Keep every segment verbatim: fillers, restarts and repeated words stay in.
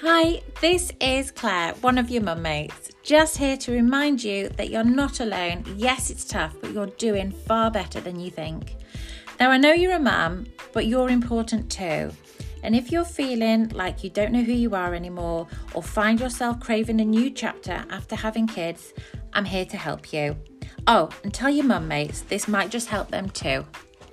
Hi, this is Claire, one of your mum mates, just here to remind you that you're not alone. Yes, it's tough, but you're doing far better than you think. Now, I know you're a mum, but you're important too. And if you're feeling like you don't know who you are anymore or find yourself craving a new chapter after having kids, I'm here to help you. Oh, and tell your mum mates, this might just help them too.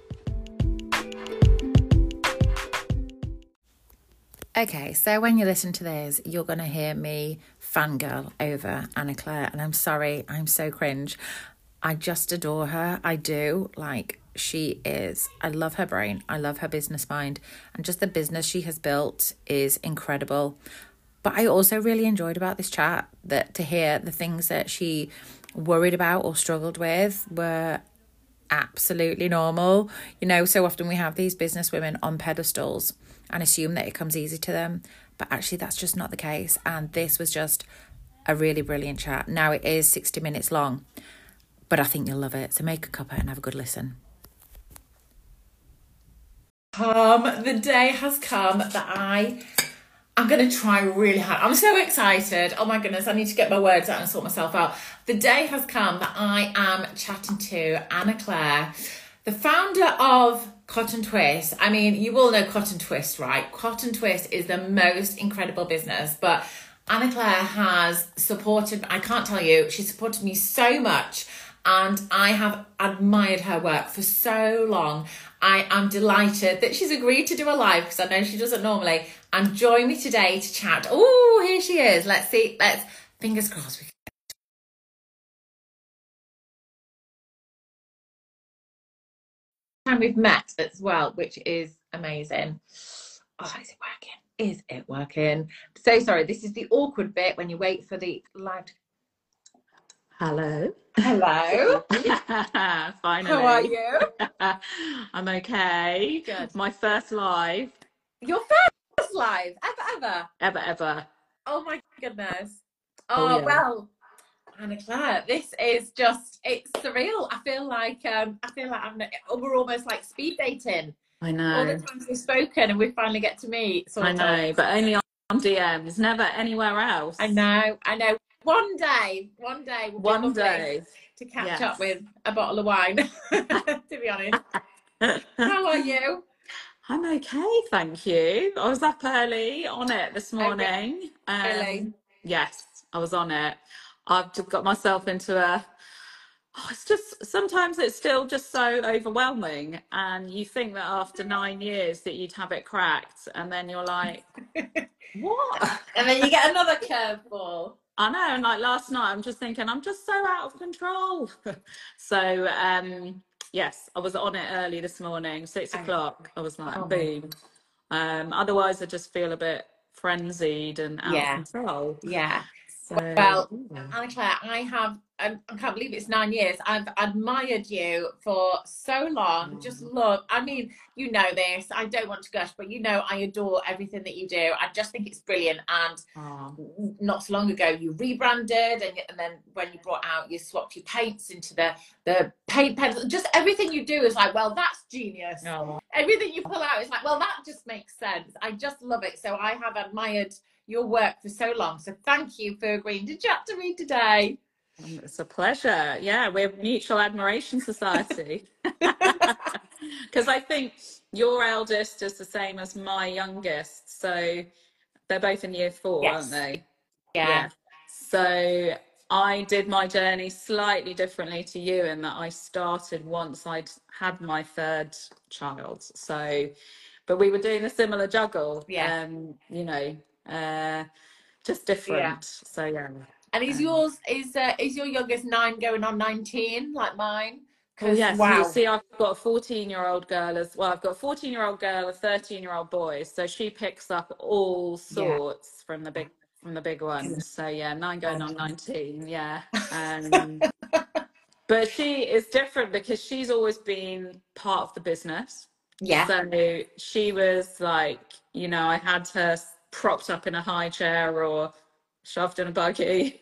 Okay, so when you listen to this, you're going to hear me fangirl over Anna Claire, and I'm sorry, I'm so cringe. I just adore her. I do. Like, she is. I love her brain. I love her business mind, and just the business she has built is incredible. But I also really enjoyed about this chat that to hear the things that she worried about or struggled with were absolutely normal. You know, so often we have these business women on pedestals and assume that it comes easy to them, but actually that's just not the case. And this was just a really brilliant chat. Now it is sixty minutes long, but I think you'll love it, so make a cuppa and have a good listen. Um the day has come that I I'm going to try really hard. I'm so excited. Oh my goodness, I need to get my words out and sort myself out. The day has come that I am chatting to Anna Claire, the founder of Cotton Twist. I mean, you all know Cotton Twist, right? Cotton Twist is the most incredible business, but Anna Claire has supported, I can't tell you, she supported me so much, and I have admired her work for so long. I am delighted that she's agreed to do a live, because I know she doesn't normally, and join me today to chat. Oh, here she is. Let's see. Let's, fingers crossed. We can. And we've met as well, which is amazing. Oh, is it working? Is it working? So sorry. This is the awkward bit when you wait for the live. Hello. Hello. Finally. How are you? I'm okay. Good. My first live. Your first live ever, ever, ever, ever. Oh my goodness. Oh, oh yeah. Well, Anna Claire, this is just, it's surreal. I feel like, um, I feel like I'm, we're almost like speed dating. I know. All the times we've spoken and we finally get to meet. Sort I know, of. But only on D Ms, never anywhere else. I know, I know. One day, one day will be one day to catch yes. up with a bottle of wine, to be honest. How are you? I'm okay, thank you. I was up early on it this morning. Really? Um, yes, I was on it. I've just got myself into a Oh, it's just sometimes it's still just so overwhelming, and you think that after nine years that you'd have it cracked, and then you're like, what? And then you get another curveball. I know, and like last night, I'm just thinking I'm just so out of control. so um, yes, I was on it early this morning, six o'clock. I was like, oh, boom. Um, otherwise, I just feel a bit frenzied and out yeah. of control. Yeah. So, well, yeah. Anna Claire, I have, um, I can't believe it's nine years. I've admired you for so long. Mm. Just love, I mean, you know this. I don't want to gush, but you know I adore everything that you do. I just think it's brilliant. And oh. not so long ago, you rebranded, and, and then when you brought out, you swapped your paints into the, the paint pens. Just everything you do is like, well, that's genius. Oh. Everything you pull out is like, well, that just makes sense. I just love it. So I have admired your work for so long. So thank you for agreeing to chat to me today. It's a pleasure. Yeah, we're Mutual Admiration Society. Because I think your eldest is the same as my youngest. So they're both in year four, yes. aren't they? Yeah. yeah. So I did my journey slightly differently to you in that I started once I'd had my third child. So, but we were doing a similar juggle. Yeah. Um, you know, uh, just different. Yeah. So yeah. And is um, yours is uh, is your youngest nine going on nineteen like mine? Oh yes, wow. You see, I've got a fourteen-year-old girl as well. I've got a fourteen-year-old girl, a thirteen-year-old boy. So she picks up all sorts yeah. from the big from the big ones. So yeah, nine going on nineteen. Yeah. Um, but she is different because she's always been part of the business. Yeah. So she was like, you know, I had her propped up in a high chair or shoved in a buggy.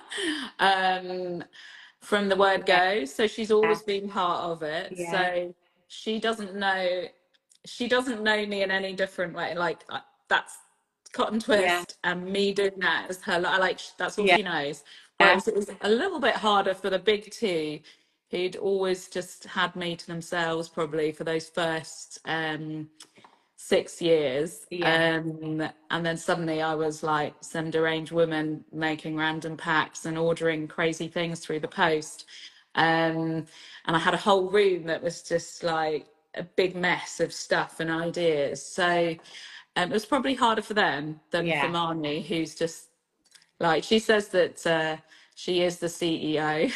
um, from the word go. So she's always yeah. been part of it. Yeah. So she doesn't know, she doesn't know me in any different way. Like that's cotton Yeah. twist and me doing that as her, I like, that's all Yeah. she knows. Yeah. Whereas it was a little bit harder for the big two, who'd always just had me to themselves probably for those first um, six years. Yeah. Um, and then suddenly I was like some deranged woman making random packs and ordering crazy things through the post. Um, and I had a whole room that was just like a big mess of stuff and ideas. So um, it was probably harder for them than for Yeah. Marnie, who's just like, she says that uh, she is the C E O.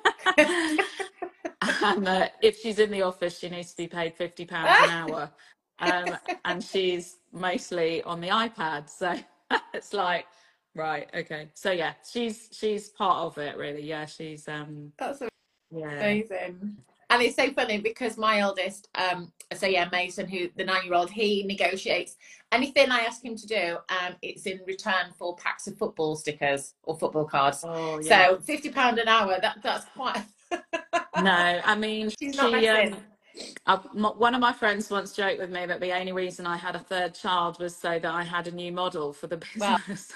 And uh, if she's in the office, she needs to be paid fifty pounds an hour. Um, and she's mostly on the iPad. So it's like, right, okay. So yeah, she's she's part of it, really. Yeah, she's um That's yeah. amazing. And it's so funny because my eldest, um, so yeah, Mason, who the nine-year-old, he negotiates anything I ask him to do, and it's in return for packs of football stickers or football cards. Oh yeah. So fifty pound an hour, that that's quite. No, I mean, She's not she messing. um I, one of my friends once joked with me that the only reason I had a third child was so that I had a new model for the Well, business.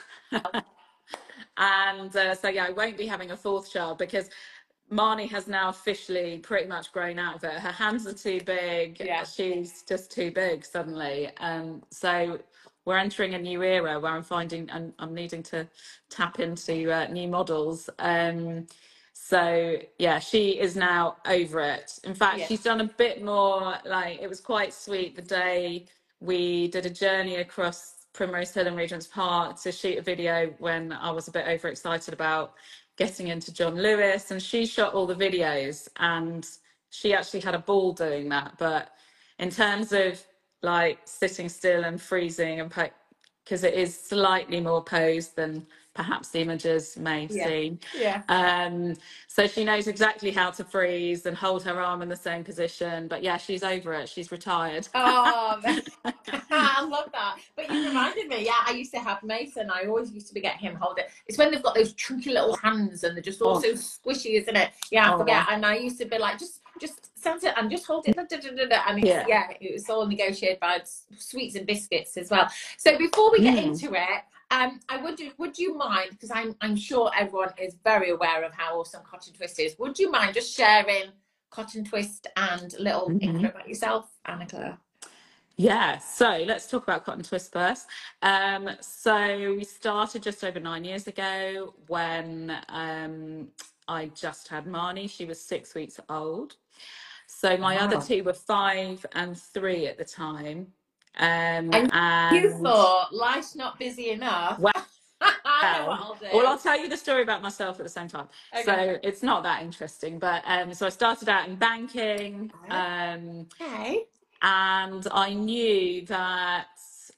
And uh, so yeah, I won't be having a fourth child because Marnie has now officially pretty much grown out of it. Her hands are too big. yeah. She's just too big suddenly. Um, so we're entering a new era where I'm finding and I'm needing to tap into uh, new models. Um, so yeah, she is now over it. In fact, Yeah. she's done a bit more. Like, it was quite sweet the day we did a journey across Primrose Hill and Regent's Park to shoot a video when I was a bit overexcited about getting into John Lewis, and she shot all the videos and she actually had a ball doing that. But in terms of like sitting still and freezing and because it is slightly more posed than perhaps the images may Yeah. seem. Yeah. Um, so she knows exactly how to freeze and hold her arm in the same position. But yeah, she's over it. She's retired. Oh, I love that. But you reminded me, yeah, I used to have Mason. I always used to be get him hold it. It's when they've got those chunky little hands and they're just all Oh. so squishy, isn't it? Yeah, I Oh. forget. And I used to be like, just just sense it and just hold it. Da, da, da, da, da. And it's, Yeah. yeah, it was all negotiated by sweets and biscuits as well. So before we get Mm. into it, um, I would do, would you mind, because I'm I'm sure everyone is very aware of how awesome Cotton Twist is. Would you mind just sharing Cotton Twist and a little Mhm. intro about yourself, Anna Claire? Yeah, so let's talk about Cotton Twist first. Um, so we started just over nine years ago when um, I just had Marnie. She was six weeks old. So my Wow. other two were five and three at the time. Um, And and you thought life's not busy enough. Well, I know what I'll do. well, I'll tell you the story about myself at the same time. Okay. So it's not that interesting, but um, so I started out in banking. Um, Okay. and I knew that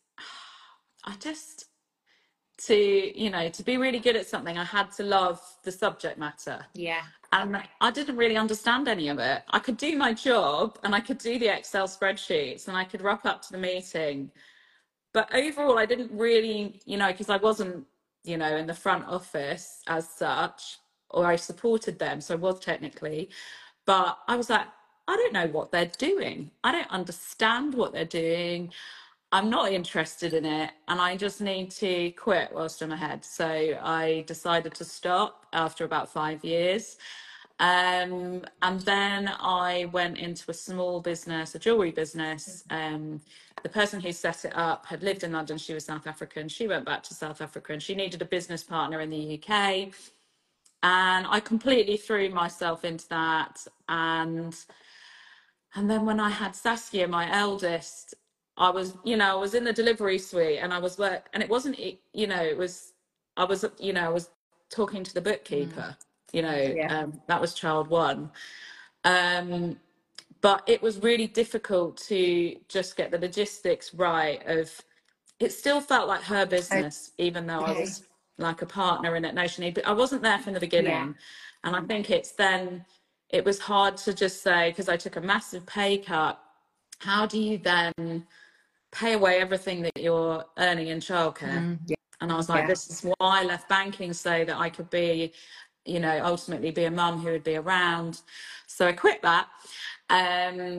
I just, to, you know, to be really good at something, I had to love the subject matter. Yeah. And I didn't really understand any of it. I could do my job and I could do the Excel spreadsheets and I could rock up to the meeting. But overall, I didn't really, you know, because I wasn't, you know, in the front office as such, or I supported them. So I was technically, but I was like, I don't know what they're doing. I don't understand what they're doing. I'm not interested in it. And I just need to quit whilst I'm ahead. So I decided to stop after about five years. Um, and then I went into a small business, a jewelry business. Um, the person who set it up had lived in London. She was South African. She went back to South Africa and she needed a business partner in the U K. And I completely threw myself into that. And and then when I had Saskia, my eldest, I was, you know, I was in the delivery suite and I was work, and it wasn't, you know, it was, I was, you know, I was talking to the bookkeeper, mm. you know, yeah. um, that was child one. Um, but it was really difficult to just get the logistics right of, it still felt like her business, okay. even though okay. I was like a partner in it notionally, but I wasn't there from the beginning. Yeah. And I think it's then, it was hard to just say, because I took a massive pay cut, how do you then pay away everything that you're earning in childcare? Mm, yeah. And I was like, yeah. this is why I left banking, so that I could be, you know, ultimately be a mum who would be around. So I quit that. Um,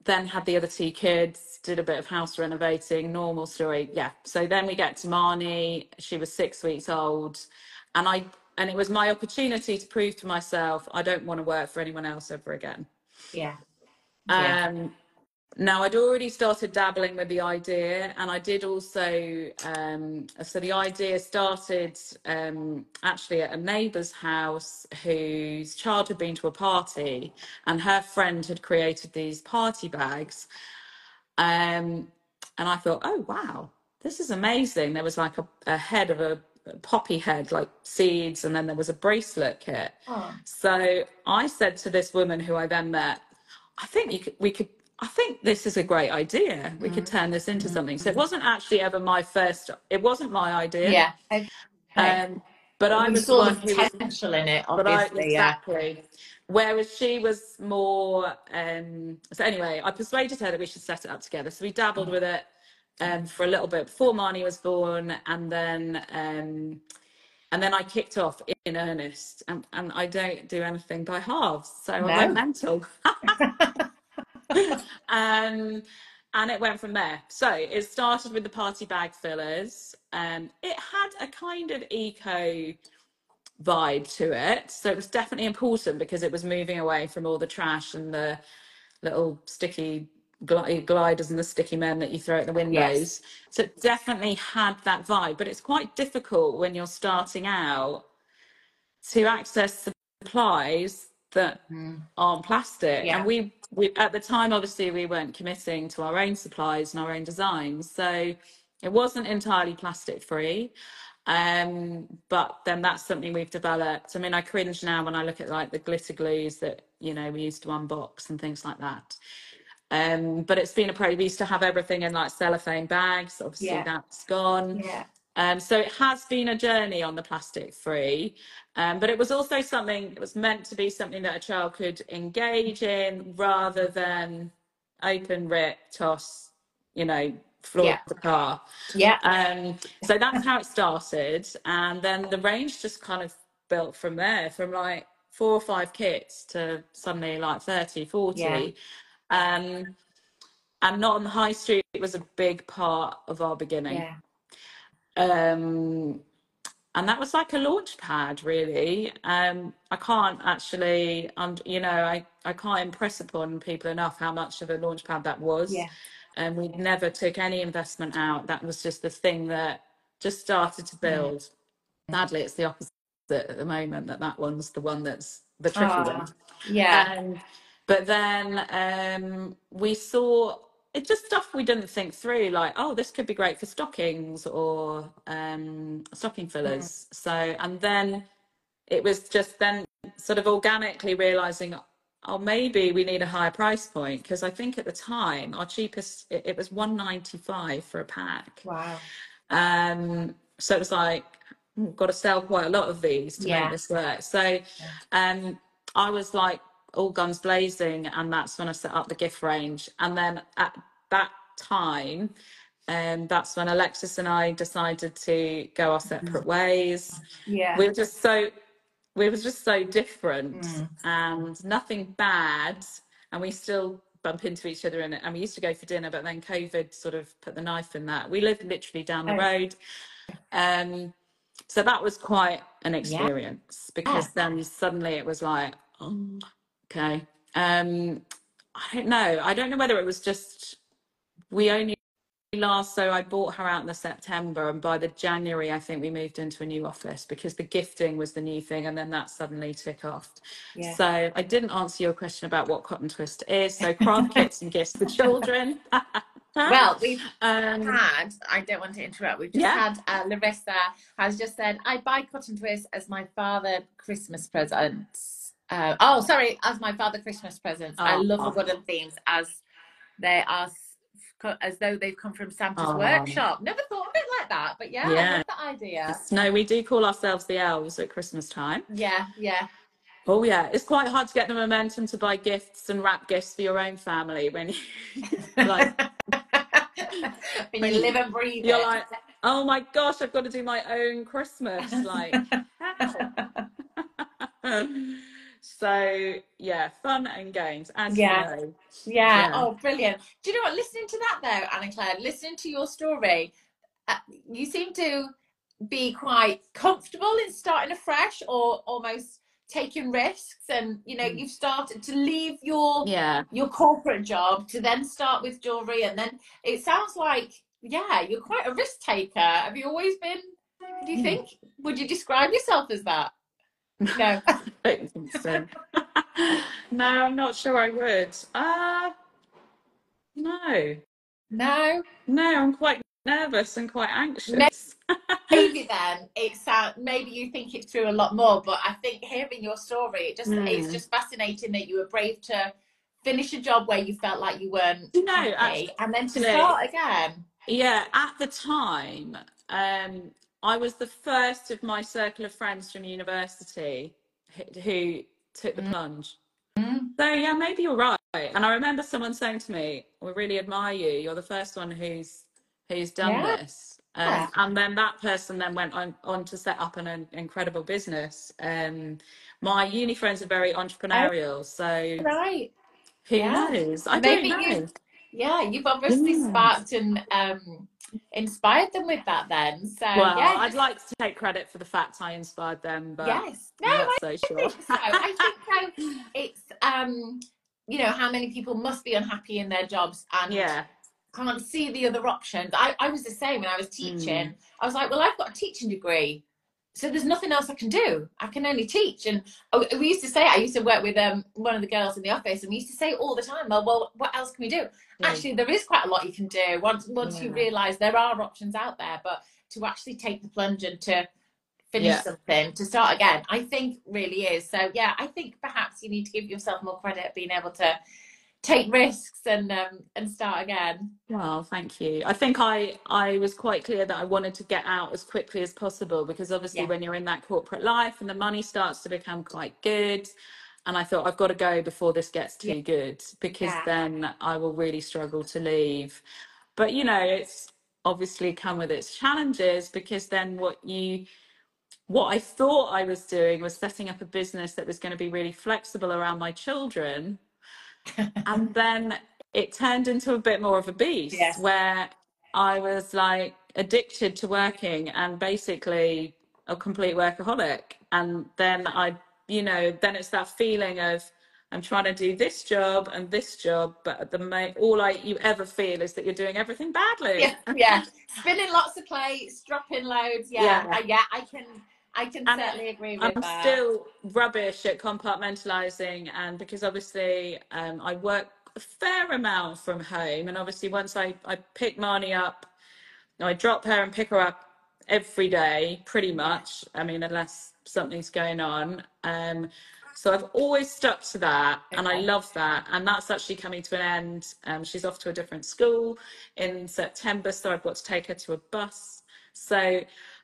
then had the other two kids, did a bit of house renovating, normal story. Yeah. So then we get to Marnie. She was six weeks old. And I and it was my opportunity to prove to myself I don't want to work for anyone else ever again. Yeah. Yeah. Um now, I'd already started dabbling with the idea, and I did also, um, so the idea started um, actually at a neighbour's house whose child had been to a party, and her friend had created these party bags. Um, and I thought, oh, wow, this is amazing. There was like a, a head of a, a poppy head, like seeds, and then there was a bracelet kit. Oh. So I said to this woman who I then met, I think you could, we could, I think this is a great idea. We could turn this into something. So it wasn't actually ever my first, it wasn't my idea. Yeah. Okay. Um, but I You was the saw one the who was, potential in it, but I, obviously. Yeah. exactly. Whereas she was more, um, so anyway, I persuaded her that we should set it up together. So we dabbled with it um, for a little bit before Marnie was born. And then, um, and then I kicked off in earnest, and, and I don't do anything by halves. So No. I went mental. um, and it went from there. So it started with the party bag fillers. Um, it had a kind of eco vibe to it. So it was definitely important because it was moving away from all the trash and the little sticky gl- gliders and the sticky men that you throw at the windows. Yes. So it definitely had that vibe, but it's quite difficult when you're starting out to access supplies that mm. aren't plastic. Yeah. And we, we, at the time, obviously, we weren't committing to our own supplies and our own designs. So it wasn't entirely plastic free. Um, but then that's something we've developed. I mean, I cringe now when I look at like the glitter glues that, you know, we used to unbox and things like that. Um, but it's been a pro. We used to have everything in like cellophane bags. Obviously, yeah. that's gone. Yeah. Um, so it has been a journey on the plastic free, um, but it was also something, it was meant to be something that a child could engage in rather than open, rip, toss, you know, floor yeah. of the car. Yeah. Um, so that's how it started. And then the range just kind of built from there, from like four or five kits to suddenly like thirty, forty. Yeah. Um, and Not on the High Street, it was a big part of our beginning. Yeah. Um, and that was like a launch pad, really. Um, I can't actually, um, you know, I, I can't impress upon people enough how much of a launch pad that was. Yeah. And we never took any investment out. That was just the thing that just started to build. Yeah. Sadly, it's the opposite at the moment, that that one's the one that's the tricky oh, one. Yeah. Um, but then um, we saw... It's just stuff we didn't think through, like, oh, this could be great for stockings or um, stocking fillers. Mm. So, and then it was just then sort of organically realising, oh, maybe we need a higher price point, because I think at the time our cheapest, it, it was one ninety-five for a pack. Wow. Um, so it was like, we've got to sell quite a lot of these to yeah. make this work. So yeah. um, I was like, all guns blazing, and that's when I set up the gift range. And then at that time, um, that's when Alexis and I decided to go our separate ways. Yeah, we were just so we were just so different, mm. and nothing bad, and we still bump into each other in it. And we used to go for dinner, but then COVID sort of put the knife in that. We lived literally down the oh. road, um, so that was quite an experience, yeah. because yeah. then suddenly it was like, oh. Okay. Um, I don't know. I don't know whether it was just, we only last, so I bought her out in the September, and by the January, I think we moved into a new office because the gifting was the new thing, and then that suddenly took off. Yeah. So I didn't answer your question about what Cotton Twist is. So craft kits and gifts for children. Well, we've um, had, I don't want to interrupt, we've just yeah. had uh, Larissa has just said, I buy Cotton Twist as my father Christmas presents. Uh, oh, sorry, as my father Christmas presents. Oh, I love oh. the wooden themes as they are, as though they've come from Santa's oh. workshop. Never thought of it like that, but yeah, yeah. I love that idea. No, we do call ourselves the elves at Christmas time. Yeah, yeah. Oh yeah, it's quite hard to get the momentum to buy gifts and wrap gifts for your own family when you like when, when you live and breathe. You're it. like, oh my gosh, I've got to do my own Christmas. Like, how? So yeah, fun and games, as you Yeah. know. Yeah. Yeah. Oh, brilliant. Do you know what? Listening to that though, Anna Claire, listening to your story, uh, you seem to be quite comfortable in starting afresh or almost taking risks. And you know, you've started to leave your Yeah. your corporate job to then start with jewelry, and then it sounds like, yeah, you're quite a risk taker. Have you always been? Do you think? Would you describe yourself as that? No. I don't think so. No, I'm not sure I would. Uh no. No. No, I'm quite nervous and quite Maybe anxious. then it sound maybe you think it through a lot more, but I think hearing your story, it just it's Hmm. just fascinating that you were brave to finish a job where you felt like you weren't You know, happy and then to actually, start again. yeah, at the time, um, I was the first of my circle of friends from university who who took the plunge. Mm, So yeah, maybe you're right. And I remember someone saying to me, "We really admire you. You're the first one who's who's done yeah. this." Um, and then that person then went on, on to set up an, an incredible business. Um, my uni friends are very Oh, entrepreneurial, so right. who Yeah. knows? I don't Maybe you know. yeah, you've obviously Yeah. sparked and um inspired them with that then. So Well, yeah, I'd just like to take credit for the fact I inspired them, but yes. No, I'm not I so sure. think so. I think so. It's um, you know, how many people must be unhappy in their jobs and Yeah. can't see the other options. I, I was the same when I was Mm. teaching. I was like, well, I've got a teaching degree, so there's nothing else I can do. I can only teach. And oh, we used to say, I used to work with um one of the girls in the office, and we used to say all the time, well, well, what else can we do? Yeah. Actually, there is quite a lot you can do once once you Yeah. realise there are options out there, but to actually take the plunge and to finish Yeah. something to start again, I think really is. So yeah, I think perhaps you need to give yourself more credit being able to take risks and um and start again. Well, thank you. I think I I was quite clear that I wanted to get out as quickly as possible because obviously Yeah, when you're in that corporate life and the money starts to become quite good, and I thought I've got to go before this gets yeah, too good because yeah, then I will really struggle to leave. But you know, it's obviously come with its challenges because then what you what I thought I was doing was setting up a business that was going to be really flexible around my children. And then it turned into a bit more of a beast yes, where I was like addicted to working and basically a complete workaholic. And then I, you know, then it's that feeling of I'm trying to do this job and this job, but at the moment, all I you ever feel is that you're doing everything yeah, badly. yeah. Spinning lots of plates, dropping loads. Yeah, Yeah. I, yeah, I can, I can And it, certainly agree with I'm that. still rubbish at compartmentalizing, and because obviously um, I work a fair amount from home, and obviously once I, I pick Marnie up, I drop her and pick her up every day, pretty Yeah, much. I mean, unless something's going on. Um, so I've always stuck to that, and I okay, love that. And that's actually coming to an end. Um, she's off to a different school in September, so I've got to take her to a bus. So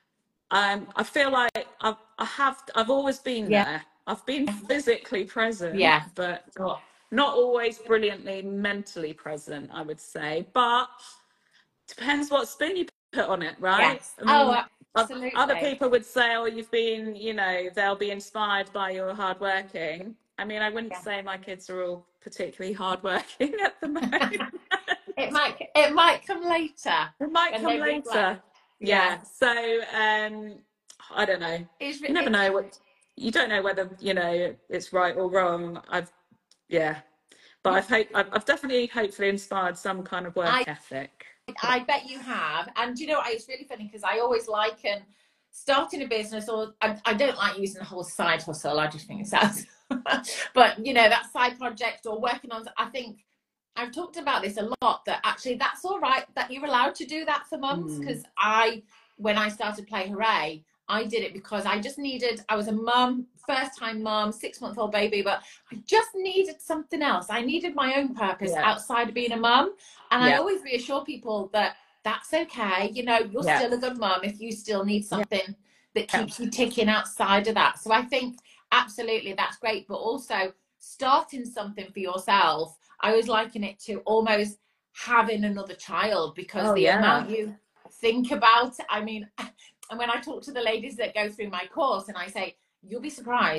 um, I feel like I've, I have, I've always been yeah, there. I've been physically present, yeah, but not, not always brilliantly mentally present, I would say. But depends what spin you put on it, right? yes. I Oh, mean, oth- other absolutely. people would say, oh, you've been, you know, they'll be inspired by your hard working. I mean, I wouldn't Yeah. say my kids are all particularly hardworking at the moment. It might, it might come later It might when come they reflect. later. Yeah, Yeah. So um I don't know. it's, You never it's know what you don't know whether, you know, it's right or wrong. I've yeah. But I've hope I've, I've definitely hopefully inspired some kind of I work ethic. I bet you have. And you know what? It's really funny because I always liken starting a business, or I, I don't like using the whole side hustle. I just think it sounds, but you know, that side project or working on, I think I've talked about this a lot that actually that's all right that you're allowed to do that for mums. Mm. Because I, when I started Play Hooray, I did it because I just needed, I was a mum, first time mum, six month old baby, but I just needed something else. I needed my own purpose Yeah. outside of being a mum. And I Yeah. always reassure people that that's okay. You know, you're Yeah. still a good mum if you still need Yeah. something that Yeah. keeps you ticking outside of that. So I think absolutely that's great. But also starting something for yourself, I always liken it to almost having another child because Oh the yeah. amount you think about it, I mean, and when I talk to the ladies that go through my course and I say, you'll be surprised,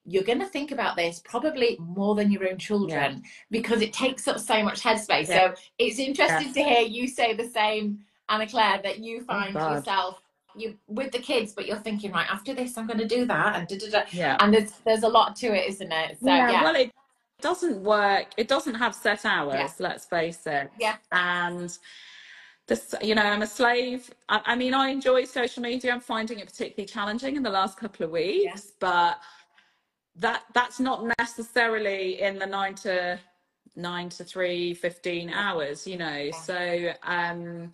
you're going to think about this probably more than your own children, yeah. because it takes up so much headspace. Yeah. So it's interesting yeah. to hear you say the same, Anna Claire, that you find oh, yourself you with the kids, but you're thinking, right, after this, I'm going to do that, and da, da, da. Yeah. And there's there's a lot to it, isn't it? So yeah, yeah. Well, it doesn't work. It doesn't have set hours. Yeah. Let's face it. Yeah. And this, you know, I'm a slave. I, I mean, I enjoy social media. I'm finding it particularly challenging in the last couple of weeks, yeah. but that that's not necessarily in the nine to nine to three, fifteen hours, you know. Yeah. So, um,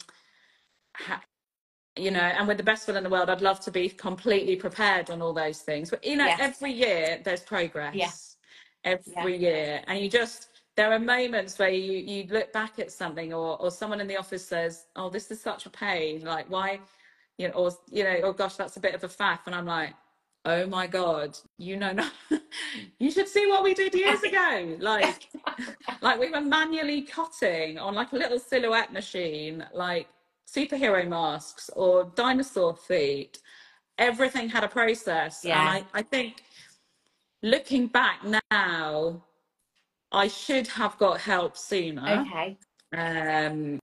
ha, you know, and with the best will in the world, I'd love to be completely prepared on all those things. But, you know, yes. every year there's progress. Yeah. Every yeah. year. And you just, there are moments where you, you look back at something, or, or someone in the office says, oh, this is such a pain. Like, why, you know, or, you know, oh gosh, that's a bit of a faff. And I'm like, oh my God, you know, no, you should see what we did years ago. Like, like we were manually cutting on like a little silhouette machine, like superhero masks or dinosaur feet. Everything had a process. Yeah. And I, I think looking back now, I should have got help sooner. Okay. Um,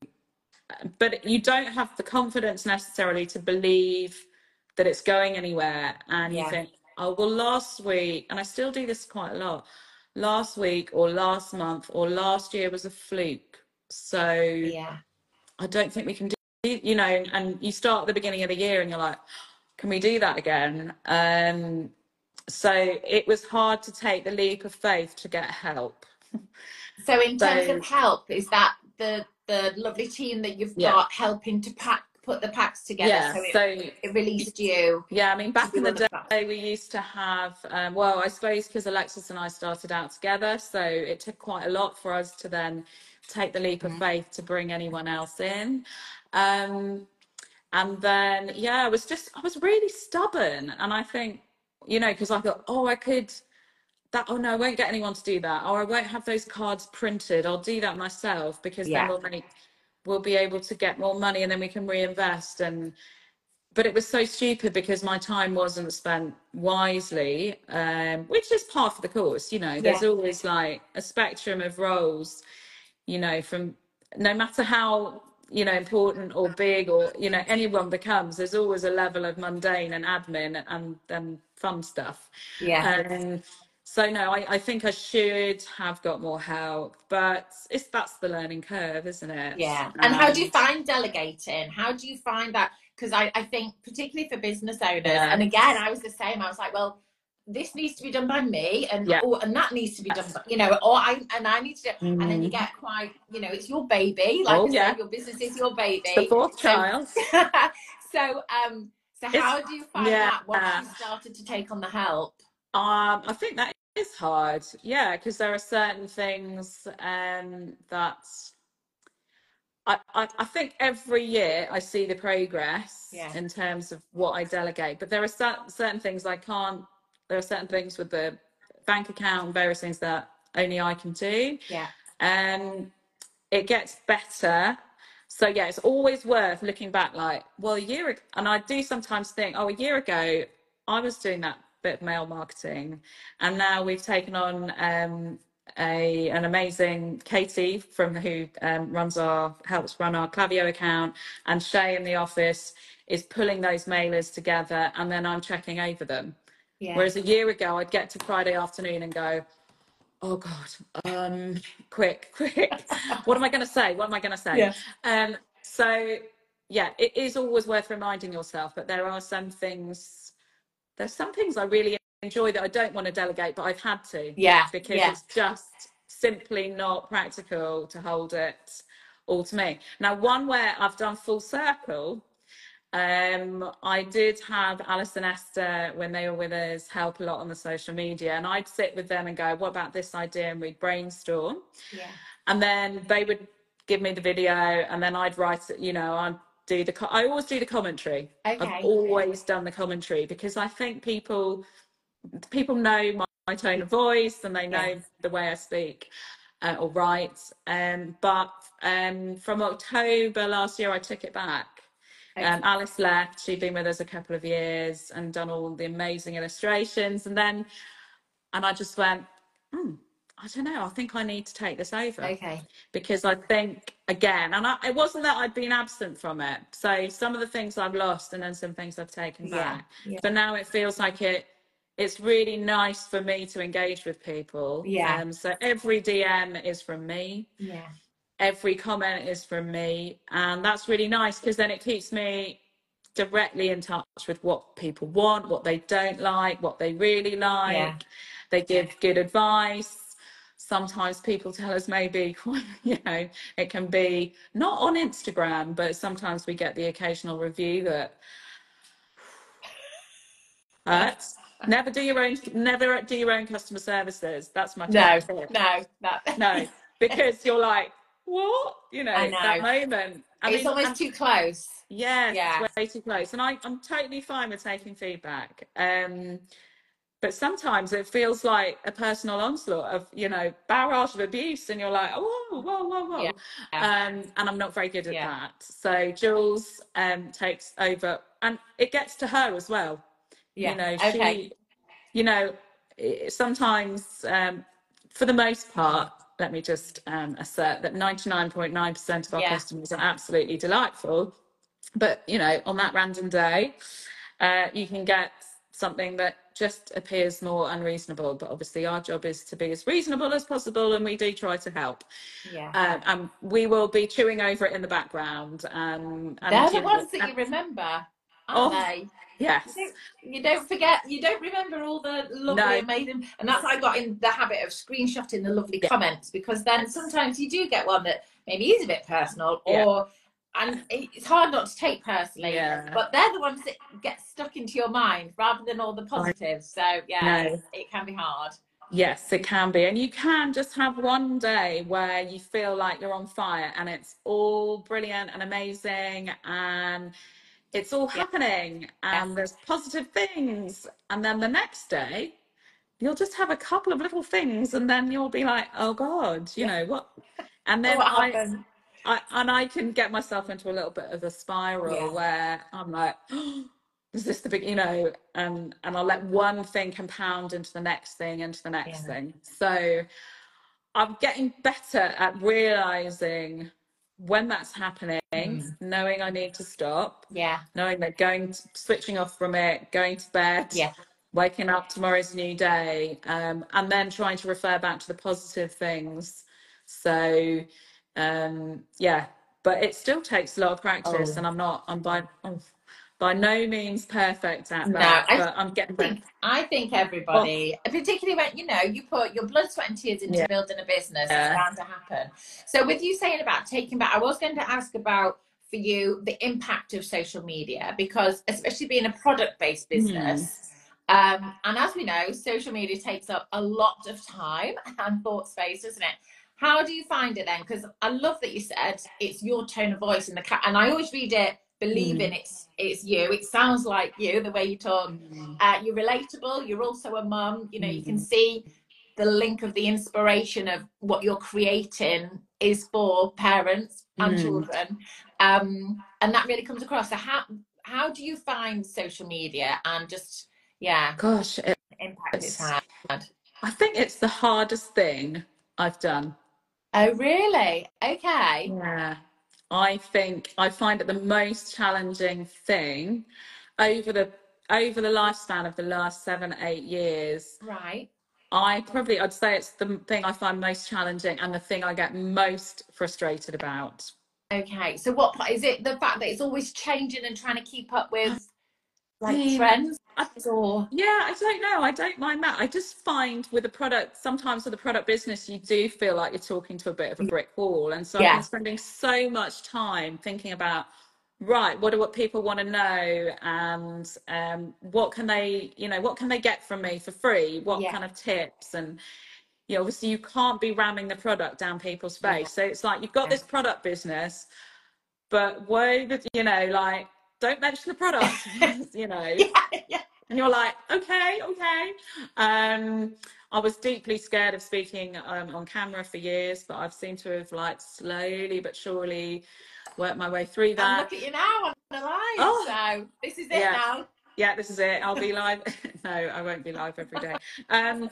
but you don't have the confidence necessarily to believe that it's going anywhere. And yeah. you think, oh, well, last week, and I still do this quite a lot, last week or last month or last year was a fluke. So yeah. I don't think we can do, you know, and you start at the beginning of the year and you're like, can we do that again? Um, so it was hard to take the leap of faith to get help. So in terms so, of help, is that the the lovely team that you've yeah. got helping to pack put the packs together? Yeah, so it, so it released you. Yeah, I mean, back in the day that. we used to have, um, well, I suppose because Alexis and I started out together, so it took quite a lot for us to then take the leap mm-hmm. of faith to bring anyone else in. Um, and then, yeah, I was just, I was really stubborn. And I think, you know, because I thought, oh, I could... that oh no, I won't get anyone to do that, or I won't have those cards printed, I'll do that myself, because yeah. then we'll make we'll be able to get more money and then we can reinvest. And but it was so stupid because my time wasn't spent wisely, um which is part of the course, you know. There's yeah. always like a spectrum of roles, you know, from no matter how, you know, important or big or, you know, anyone becomes, there's always a level of mundane and admin and then fun stuff. Yeah. Um, So no, I, I think I should have got more help, but it's that's the learning curve, isn't it? Yeah. And um, how do you find delegating? How do you find that? Because I, I think particularly for business owners, yeah. and again, I was the same. I was like, well, this needs to be done by me, and yeah. or, and that needs to be done, by, you know, or I and I need to. Do, mm. And then you get quite, you know, it's your baby. Like oh, I yeah. said, your business is your baby. It's the fourth so, child. so, um, so it's, how do you find yeah. that once you started to take on the help? Um, I think that is hard, yeah, because there are certain things um, that I, I, I think every year I see the progress yeah. in terms of what I delegate, but there are certain, certain things I can't, there are certain things with the bank account and various things that only I can do. Yeah. Um, it gets better. So yeah, it's always worth looking back like, well, a year ago, and I do sometimes think, oh, a year ago, I was doing that bit of mail marketing, and now we've taken on um a an amazing Katie from who um, runs our helps run our Klaviyo account, and Shay in the office is pulling those mailers together, and then I'm checking over them. Yeah. Whereas a year ago I'd get to Friday afternoon and go, oh God, um quick quick what am I going to say what am I going to say? Yeah. Um so yeah, it is always worth reminding yourself, but there are some things There's some things I really enjoy that I don't want to delegate, but I've had to. Yeah. Because yeah. it's just simply not practical to hold it all to me. Now, one where I've done full circle, um, I did have Alice and Esther, when they were with us, help a lot on the social media. And I'd sit with them and go, what about this idea? And we'd brainstorm. Yeah. And then they would give me the video, and then I'd write it, you know, I'd do the I always do the commentary. Okay. I've always done the commentary because I think people people know my, my tone of voice, and they know yes. the way I speak uh, or write. Um, but um, from October last year, I took it back. Okay. Um, Alice left. She'd been with us a couple of years and done all the amazing illustrations, and then and I just went, hmm, I don't know, I think I need to take this over. Okay. Because I think, again, and I, it wasn't that I'd been absent from it. So some of the things I've lost and then some things I've taken Yeah. back. Yeah. But now it feels like it, it's really nice for me to engage with people. Yeah. Um, so every D M is from me. Yeah. Every comment is from me. And that's really nice because then it keeps me directly in touch with what people want, what they don't like, what they really like. Yeah. They give good advice. Sometimes people tell us maybe, you know, it can be not on Instagram, but sometimes we get the occasional review that hurts. Never do your own, never do your own customer services. That's my No, top tip. no, that No, because you're like, what? You know, I know. that moment. I It's mean, almost and, too close. yes, Yeah. it's way too close. And I, I'm totally fine with taking feedback. Um, but sometimes it feels like a personal onslaught of, you know, barrage of abuse, and you're like, oh, whoa, whoa, whoa, whoa. Yeah. Um, and I'm not very good at Yeah. that. So Jules um, takes over, and it gets to her as well. Yeah. You know, Okay. she, you know, it- sometimes, um, for the most part, let me just um, assert that ninety-nine point nine percent of our Yeah. customers are absolutely delightful. But, you know, on that random day, uh, you can get something that just appears more unreasonable. But obviously our job is to be as reasonable as possible, and we do try to help. Yeah. Um, and we will be chewing over it in the background. Um, and, They're the you know, ones that and, you remember, aren't oh, they? yes. You don't, you don't forget, you don't remember all the lovely, No. amazing, and that's how I got in the habit of screenshotting the lovely Yeah. comments, because then Yes. sometimes you do get one that maybe is a bit personal, Yeah. or and it's hard not to take personally, Yeah. but they're the ones that get stuck into your mind rather than all the positives. So yeah, No. it can be hard. Yes, it can be. And you can just have one day where you feel like you're on fire and it's all brilliant and amazing and it's all Yeah. happening and Yeah. there's positive things. And then the next day, you'll just have a couple of little things and then you'll be like, oh God, you Yeah. know what? And then What I, happened? I, and I can get myself into a little bit of a spiral Yeah. where I'm like, oh, is this the big, you know, and and I'll let one thing compound into the next thing, into the next Yeah. thing. So I'm getting better at realizing when that's happening, Mm. knowing I need to stop, Yeah. knowing that going, to, switching off from it, going to bed, Yeah. waking up, tomorrow's a new day, um, and then trying to refer back to the positive things. So, um, yeah, but it still takes a lot of practice, Oh. and I'm not, I'm by, I'm by no means perfect at No, that, I but I'm getting better. think I think everybody, Oh, particularly when you know you put your blood, sweat, and tears into yeah. building a business, Yeah. it's bound to happen. So, with you saying about taking back, I was going to ask about for you the impact of social media, because especially being a product-based business, mm. um, and as we know, social media takes up a lot of time and thought space, doesn't it? How do you find it then? Because I love that you said it's your tone of voice in the cat, and I always read it believing mm. it's it's you. It sounds like you, the way you talk. Mm. Uh, you're relatable. You're also a mum. You know, mm. you can see the link of the inspiration of what you're creating is for parents and mm. children, um, and that really comes across. So how how do you find social media and just yeah, gosh, it, impact it's, it's had? I think it's the hardest thing I've done. Oh, really? Okay. Yeah. I think I find it the most challenging thing over the over the lifespan of the last seven, eight years. Right. I probably I'd say it's the thing I find most challenging and the thing I get most frustrated about. Okay. So what is it, the fact that it's always changing and trying to keep up with like I mean, trends? I, or yeah, I don't know. I don't mind that. I just find with the product, sometimes with the product business, you do feel like you're talking to a bit of a brick wall. And so yeah. I've been spending so much time thinking about, right, what do what people want to know, and um, what can they, you know, what can they get from me for free? What yeah. kind of tips? And you know, obviously you can't be ramming the product down people's face. Yeah. So it's like you've got yeah. this product business, but why, you know, like, don't mention the product, you know. yeah, yeah. And you're like, okay, okay. Um, I was deeply scared of speaking um, on camera for years, but I've seemed to have like slowly but surely worked my way through that. And look at you now on the live. Oh, so this is it yeah. now. yeah, this is it. I'll be live. No, I won't be live every day. Um,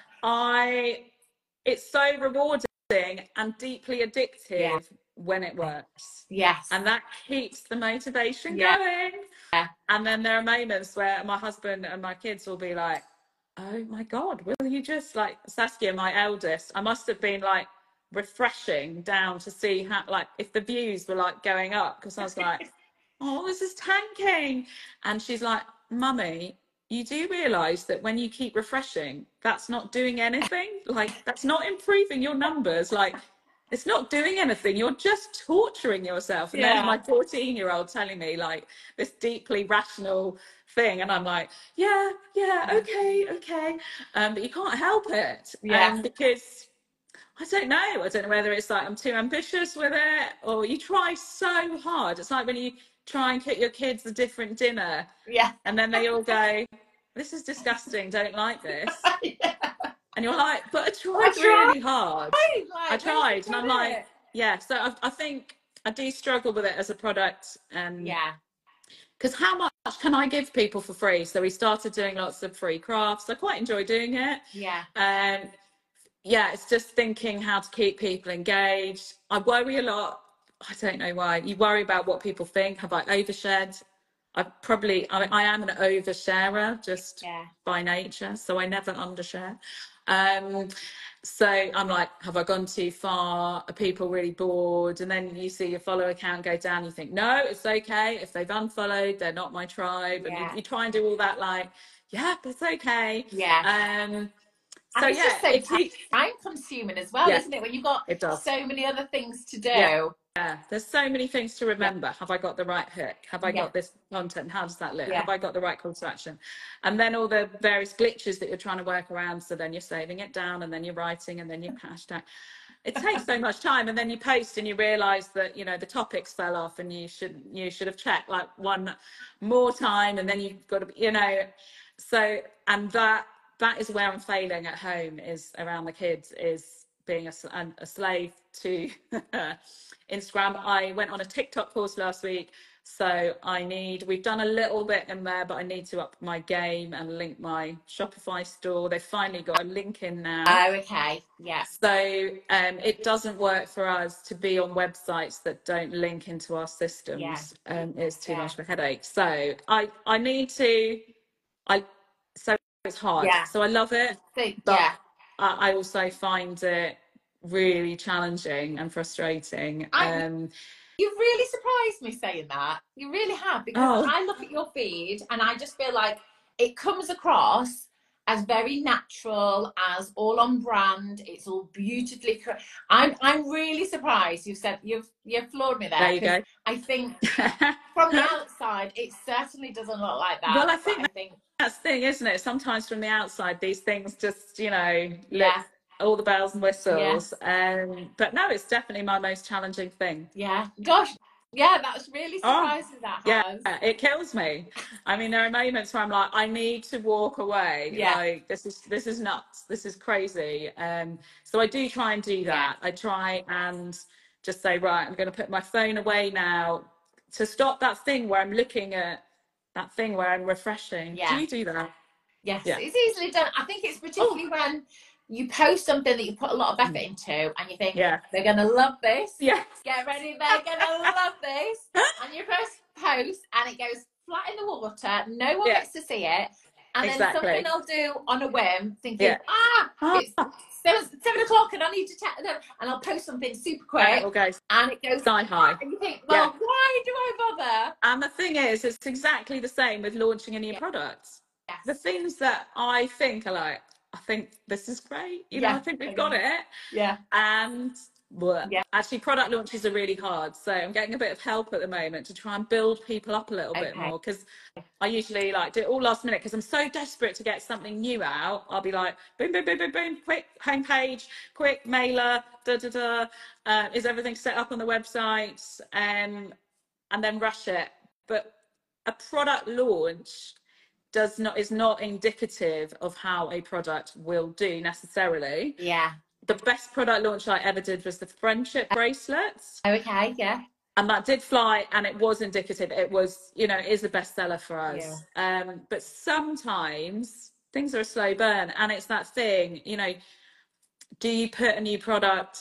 I, it's so rewarding and deeply addictive Yeah. when it works. Yes. And that keeps the motivation Yeah. going. Yeah. And then there are moments where my husband and my kids will be like, oh my God, will you just, like Saskia, my eldest, I must have been like refreshing down to see how, like, if the views were like going up, because I was like, oh, this is tanking. And she's like, Mummy, you do realise that when you keep refreshing, that's not doing anything. Like, that's not improving your numbers. Like, it's not doing anything. You're just torturing yourself. And Yeah. there's my fourteen year old telling me like this deeply rational thing. And I'm like, yeah, yeah, okay, okay. Um, but you can't help it. Yeah. Um, because I don't know. I don't know whether it's like I'm too ambitious with it, or you try so hard. It's like when you try and cook your kids a different dinner, Yeah. and then they all go, this is disgusting, don't like this. Yeah. And you're like, but I I tried tried. really hard. Like, I tried. And I'm like, it? yeah. So I, I think I do struggle with it as a product. And Yeah. because how much can I give people for free? So we started doing lots of free crafts. I quite enjoy doing it. Yeah. Um, yeah, it's just thinking how to keep people engaged. I worry a lot. I don't know why. You worry about what people think. Have I overshared? I probably, I, I am an oversharer just Yeah. by nature, so I never undershare. Um, so I'm like, have I gone too far? Are people really bored? And then you see your follower count go down. You think, no, it's okay. If they've unfollowed, they're not my tribe. And Yeah. you, you try and do all that, like, yeah, it's okay. Yeah. Um, And so it's yeah, just so it time keeps, consuming as well, Yeah. isn't it? When you've got it does. so many other things to do. Yeah. Yeah, there's so many things to remember. Have I got the right hook? Have I Yeah. got this content? How does that look? Yeah. Have I got the right call to action? And then all the various glitches that you're trying to work around. So then you're saving it down, and then you're writing, and then you hashtag. It takes so much time, and then you post and you realise that, you know, the topics fell off, and you should you should have checked like one more time, and then you've got to, you know, so and that that is where I'm failing at home, is around the kids, is being a, a slave to Instagram. I went on a TikTok course last week, so I need, we've done a little bit in there, but I need to up my game and link my Shopify store. They've finally got a link in now. Oh, okay. Yeah. So um, it doesn't work for us to be on websites that don't link into our systems. Yeah. Um, it's too Yeah. much of a headache. So I, I need to, I, so it's hard. Yeah. So I love it, So, but yeah. I, I also find it really challenging and frustrating. I- Um, You've really surprised me saying that. You really have, because Oh. I look at your feed and I just feel like it comes across as very natural, as all on brand. It's all beautifully. Cr- I'm I'm really surprised. You've said you've you've floored me there. there you 'cause go. I think from the outside, it certainly doesn't look like that. Well, I think but I think That's the thing, isn't it? Sometimes from the outside, these things just, you know, look, yeah, all the bells and whistles. Um, but no, it's definitely my most challenging thing. yeah. Gosh, yeah, that's really Oh, surprising. that Yeah, has. it kills me. I mean, there are moments where I'm like, I need to walk away. Yeah. Like, this is this is nuts. This is crazy. Um, so I do try and do that. I try and just say, right, I'm going to put my phone away now, to stop that thing where I'm looking at that thing where I'm refreshing. Yeah. Do you do that? Yes, Yeah. it's easily done. I think it's particularly when you post something that you put a lot of effort into and you think, Yeah. they're going to love this. Yeah. Get ready, they're going to love this. And you press post and it goes flat in the water. No one Yeah. gets to see it. And Exactly. then something I'll do on a whim, thinking, Yeah. ah, Ah. it's seven, seven o'clock and I need to check them. And I'll post something super And it quick all goes and it goes sky high. and you think, well, Yeah. why do I bother? And the thing is, it's exactly the same with launching a new Yeah. product. Yes. The things that I think are like, I think this is great. You know, Yeah. I think we've got it. Yeah. And well, Yeah. actually, product launches are really hard. So I'm getting a bit of help at the moment to try and build people up a little bit Okay. more, because I usually like do it all last minute because I'm so desperate to get something new out. I'll be like, boom, boom, boom, boom, boom, quick homepage, quick mailer, da da da. Uh, is everything set up on the website? Um, and then rush it. But a product launch does not is not indicative of how a product will do necessarily. Yeah. The best product launch I ever did was the friendship bracelets. Okay. Yeah. and that did fly, and it was indicative. It was, you know, it is a bestseller for us. Yeah. Um, but sometimes things are a slow burn, and it's that thing, you know, do you put a new product?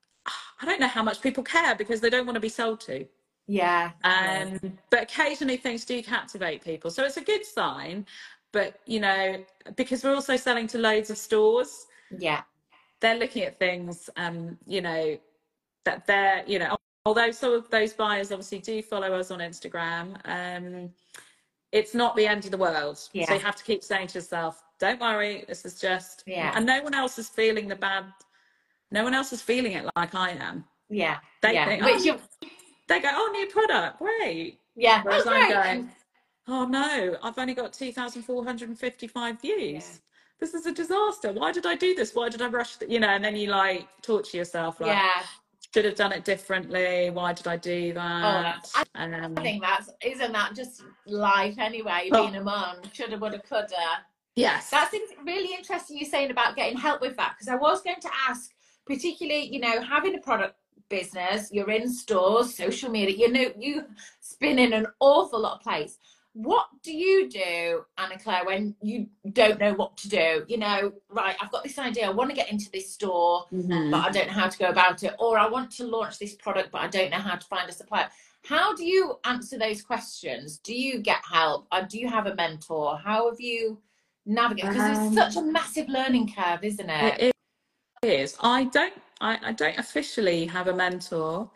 I don't know how much people care because they don't want to be sold to. Yeah. Um, but occasionally things do captivate people. So it's a good sign. But, you know, because we're also selling to loads of stores, Yeah. they're looking at things, um, you know, that they're, you know, although some of those buyers obviously do follow us on Instagram, um, it's not the end of the world. Yeah. So you have to keep saying to yourself, don't worry, this is just, Yeah. and no one else is feeling the bad, no one else is feeling it like I am. Yeah. They yeah. think, Which oh, you, they go, oh, new product, great. yeah. Whereas Oh, I'm great. going, And, oh no, I've only got two thousand four hundred fifty-five views. Yeah. This is a disaster. Why did I do this? Why did I rush? The, you know, and then you like torture yourself, like, yeah. should have done it differently. Why did I do Oh, that? that's, I Um, think that's, isn't that just life anyway, being oh, a mum? Shoulda, woulda, coulda. yes. That's really interesting you're saying about getting help with that, because I was going to ask, particularly, you know, having a product business, you're in stores, social media, you know, you spin in an awful lot of places. What do you do, Anna Claire, when you don't know what to do? You know, right, I've got this idea, I want to get into this store, Mm-hmm. but I don't know how to go about it, or I want to launch this product, but I don't know how to find a supplier. How do you answer those questions? Do you get help? Or do you have a mentor? How have you navigated? Because it's Um, such a massive learning curve, isn't it? it is. I don't. I, I don't officially have a mentor.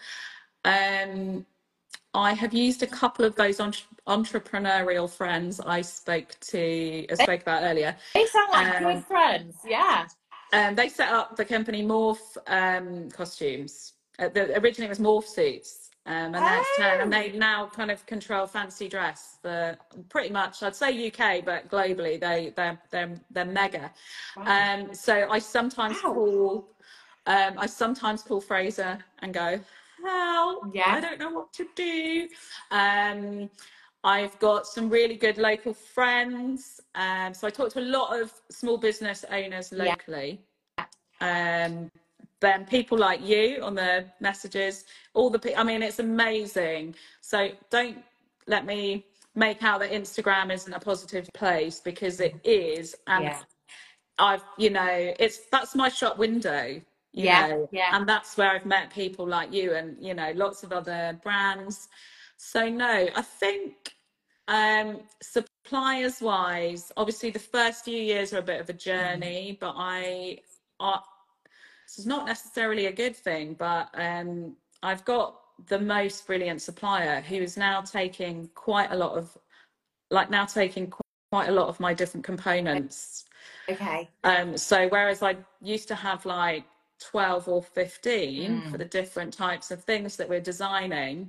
Um, I have used a couple of those entre- entrepreneurial friends I spoke to, I spoke about earlier. They sound like Um, good friends. Yeah. Um, they set up the company Morph um, Costumes. Uh, the, originally it was Morph Suits, um, and now it's turned, and Oh, they now kind of control fancy dress for pretty much, I'd say U K, but globally they they're they're, they're mega. wow. Um, so I sometimes Wow. call, um, I sometimes call Fraser and go, help, Yeah. I don't know what to do. Um, I've got some really good local friends. Um, so I talk to a lot of small business owners locally. Yeah. Um, then people like you on the messages, all the people, I mean, it's amazing. So don't let me make out that Instagram isn't a positive place, because it is. And Yeah. I've, you know, it's, that's my shop window, you Yeah. know, Yeah. and that's where I've met people like you and, you know, lots of other brands. So no, I think um, suppliers wise, obviously the first few years are a bit of a journey, but I, I this is not necessarily a good thing, but um, I've got the most brilliant supplier who is now taking quite a lot of, like now taking quite a lot of my different components. Okay. Um, so whereas I used to have like twelve or fifteen Mm. for the different types of things that we're designing,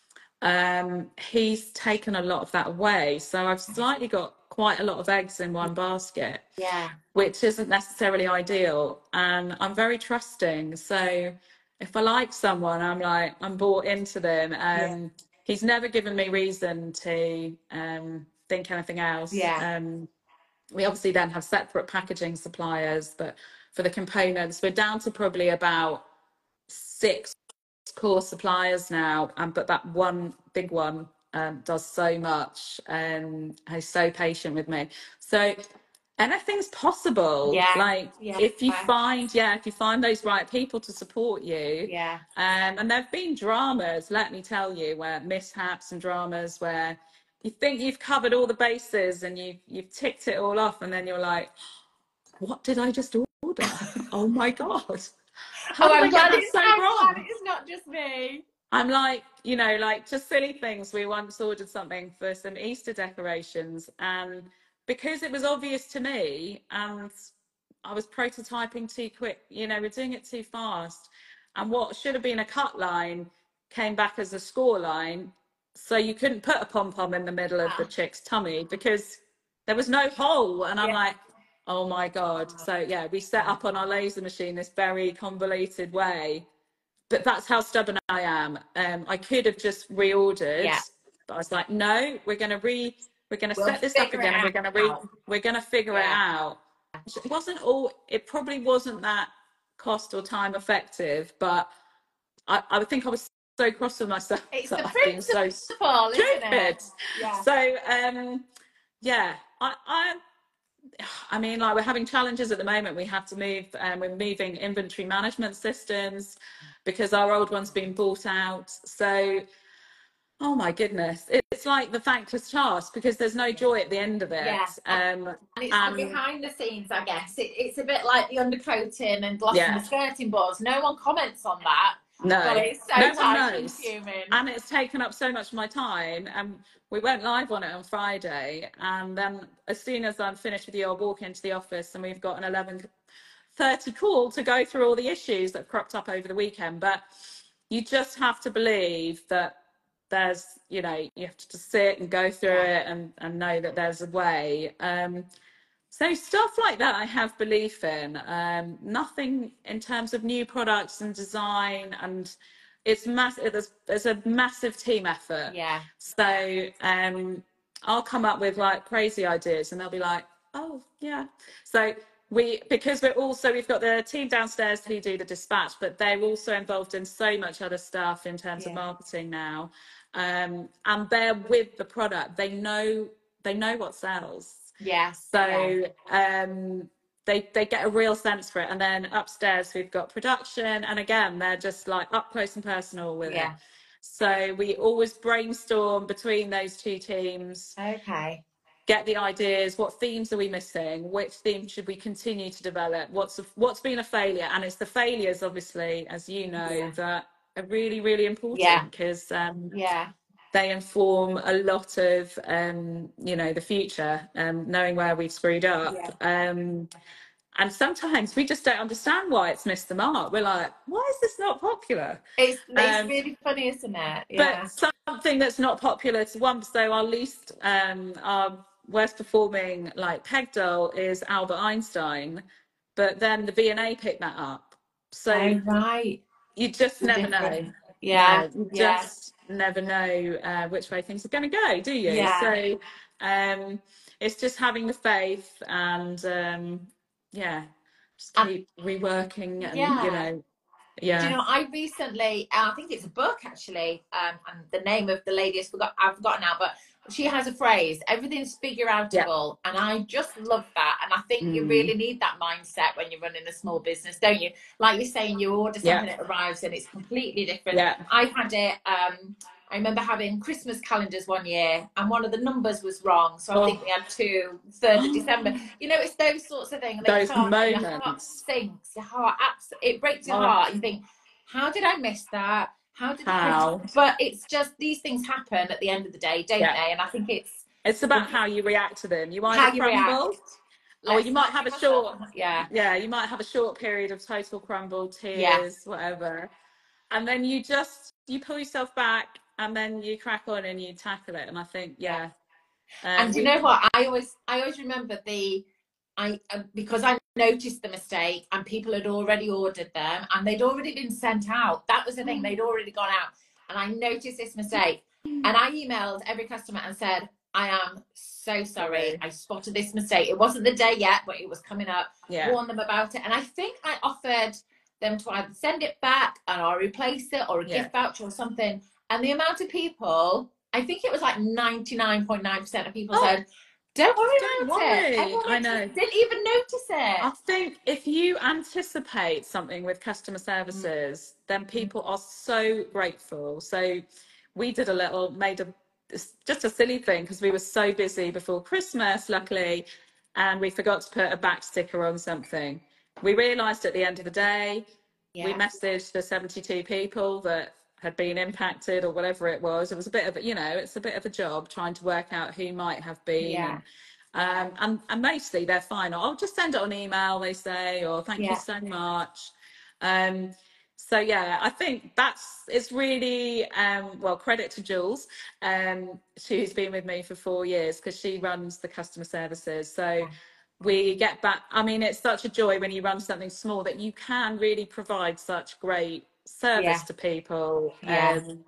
um, he's taken a lot of that away. So I've slightly got quite a lot of eggs in one basket, Yeah. which isn't necessarily ideal. And I'm very trusting. So if I like someone, I'm like, I'm bought into them. Um, Yeah. He's never given me reason to um, think anything else. Yeah. Um, we obviously then have separate packaging suppliers, but for the components, we're down to probably about six core suppliers now, um, but that one big one um, does so much and is so patient with me. So anything's possible. Yeah. Like Yeah. if you find, yeah, if you find those right people to support you. Yeah. Um, and there've been dramas, let me tell you, where mishaps and dramas where you think you've covered all the bases and you you've ticked it all off, and then you're like, what did I just order? Oh my god. How Oh, did I'm I get glad that it's, so I'm wrong? glad it's not just me. I'm like, you know, like just silly things. We once ordered something for some Easter decorations, and because it was obvious to me and I was prototyping too quick, you know, we're doing it too fast. And what should have been a cut line came back as a score line. So you couldn't put a pom pom in the middle of the chick's tummy because there was no hole. And I'm Yeah. like, oh my God. So yeah, we set up on our laser machine this very convoluted way. But that's how stubborn I am. Um, I could have just reordered, Yeah. but I was like, no, we're going to re, we're going to We'll set this up figure again, it and we're going to re, out. we're going to figure it Yeah. out. It wasn't all. It probably wasn't that cost or time effective, but I, I would think I was so cross with myself It's that the I've been so principle, isn't stupid. it? Yeah. So um, yeah, I, I I mean, like we're having challenges at the moment. We have to move, um, we're moving inventory management systems because our old one's been bought out. So, oh my goodness, it's like the thankless task because there's no joy at the end of it. Yeah. Um, and it's and, the behind the scenes, I guess. It, it's a bit like the undercoating and glossing yeah. the skirting boards. No one comments on that. No, but it's so no one time knows. consuming. And it's taken up so much of my time. And we went live on it on Friday. And then as soon as I'm finished with you, I'll walk into the office and we've got an eleven thirty call to go through all the issues that cropped up over the weekend. But you just have to believe that there's, you know, you have to just sit and go through yeah. it and, and know that there's a way. Um, So stuff like that I have belief in. Um, nothing in terms of new products and design, and it's massive. There's, there's a massive team effort. Yeah. So um, I'll come up with like crazy ideas, and they'll be like, "Oh yeah." So we, because we're also we've got the team downstairs who do the dispatch, but they're also involved in so much other stuff in terms yeah. of marketing now, um, and they're with the product. They know they know what sells. Yes. So yeah. um, they they get a real sense for it. And then upstairs we've got production, and again they're just like up close and personal with yeah. it. So we always brainstorm between those two teams. Okay. Get the ideas. What themes are we missing? Which themes should we continue to develop? What's a, what's been a failure? And it's the failures, obviously, as you know, yeah. that are really really important because yeah. um, yeah. they inform a lot of, um, you know, the future, um, knowing where we've screwed up. Yeah. Um, and sometimes we just don't understand why it's missed the mark. We're like, why is this not popular? It's, it's um, really funny, isn't it? Yeah. But something that's not popular to one, so our least, um, our worst performing like peg doll is Albert Einstein, but then the V and A picked that up. So oh, right. you just it's never different. know. Yeah. No, you yeah. just never know uh, which way things are going to go, do you? Yeah. So um, it's just having the faith and um, yeah, just keep um, reworking and yeah. you know, yeah. Do you know, I recently, I think it's a book actually, um, and the name of the lady is forgot, I've forgotten now, but she has a phrase, everything's figure outable, yeah. and I just love that. And I think mm. you really need that mindset when you're running a small business, don't you? Like you're saying, you order something, yeah. it arrives and it's completely different. Yeah. I had it, um, I remember having Christmas calendars one year and one of the numbers was wrong. So I oh. think we had two, third of December. You know, it's those sorts of things. Those moments. Your heart sinks, your heart, it breaks your oh. heart. You think, how did I miss that? How did how? I? But it's just, these things happen at the end of the day, don't yeah. they? And I think it's... It's about how you react to them. You either crumble, or you might have a short... Yeah. Yeah, you might have a short period of total crumble, tears, yeah. whatever. And then you just, you pull yourself back, and then you crack on and you tackle it. And I think, yeah. Um, and you know what? I always, I always remember the, I uh, because I noticed the mistake, and people had already ordered them, and they'd already been sent out. That was the thing; they'd already gone out. And I noticed this mistake, and I emailed every customer and said, "I am so sorry. I spotted this mistake. It wasn't the day yet, but it was coming up. Yeah. Warn them about it." And I think I offered them to either send it back and I'll replace it, or a yeah. gift voucher or something. And the amount of people, I think it was like ninety-nine point nine percent of people oh, said, don't worry don't about worry. it. Everyone I know. Didn't even notice it. I think if you anticipate something with customer services, mm. then people are so grateful. So we did a little, made a, just a silly thing because we were so busy before Christmas, luckily, and we forgot to put a back sticker on something. We realised at the end of the day, yeah. we messaged the seventy-two people that had been impacted or whatever it was. It was a bit of a, you know, it's a bit of a job trying to work out who might have been. Yeah. Um, and, and mostly they're fine. I'll just send it on email, they say, or thank yeah. you so much. Um, so, yeah, I think that's, it's really, um, well, credit to Jules, um, who's been with me for four years because she runs the customer services. So yeah. we get back, I mean, it's such a joy when you run something small that you can really provide such great service yeah. to people. Yeah. Um,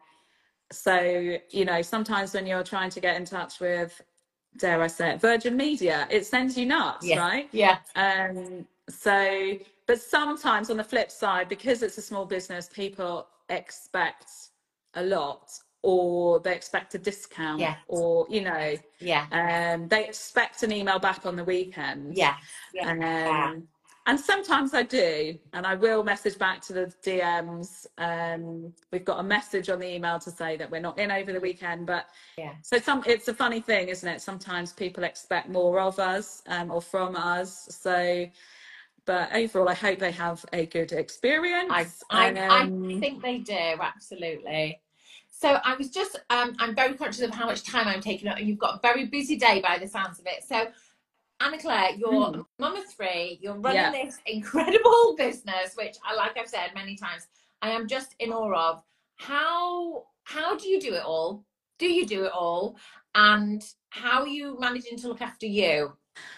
so, you know, sometimes when you're trying to get in touch with, dare I say it, Virgin Media, it sends you nuts, yeah. right? Yeah. Um, so, but sometimes on the flip side, because it's a small business, people expect a lot, or they expect a discount, yes, or, you know, yeah, um, they expect an email back on the weekend. yes, yeah. Um, and sometimes I do, and I will message back to the D Ms. Um, we've got a message on the email to say that we're not in over the weekend, but Yeah. so some it's a funny thing, isn't it? Sometimes people expect more of us, um, or from us. So, but overall, I hope they have a good experience. I, I, I Um, think they do, absolutely. So I was just, um, I'm very conscious of how much time I'm taking up. You've got a very busy day by the sounds of it. So Anna-Claire, you're mm, a mum of three, you're running yeah. this incredible business, which I, like I've said many times, I am just in awe of. How, how do you do it all? Do you do it all? And how are you managing to look after you?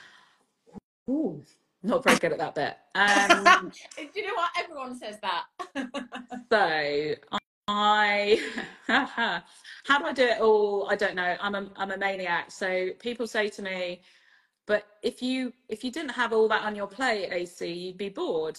Ooh, not very good at that bit. Um, Do you know what? Everyone says that. so I, how do I do it all? I don't know. I'm a, I'm a maniac. So people say to me, but if you if you didn't have all that on your plate, A C, you'd be bored.